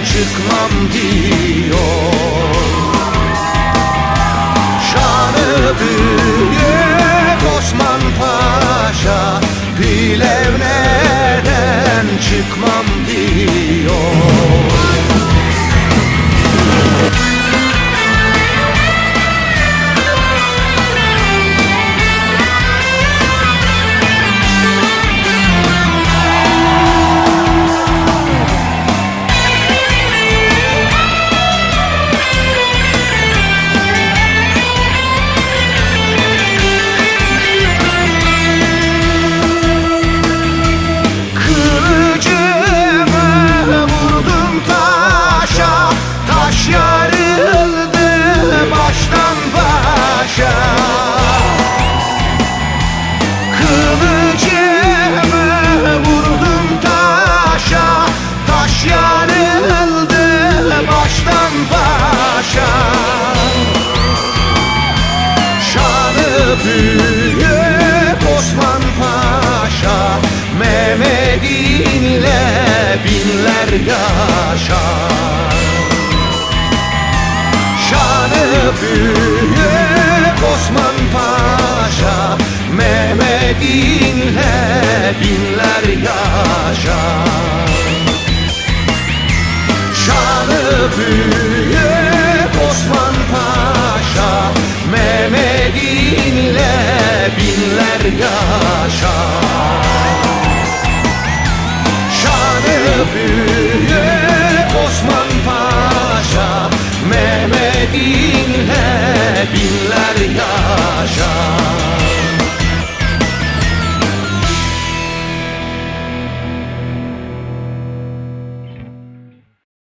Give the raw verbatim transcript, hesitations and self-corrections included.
çıkmam diyor. Şanı büyük Osman Paşa Plevne'den çıkmam diyor. Büyük Osman Paşa Mehmet'inle binler yaşar. Şanı büyük Osman Paşa Mehmet'inle binler yaşar. Şanı büyük Osman Paşa Mehmet'inle binler yaşar. Şanı büyük Osman Paşa Mehmet'inle binler yaşar.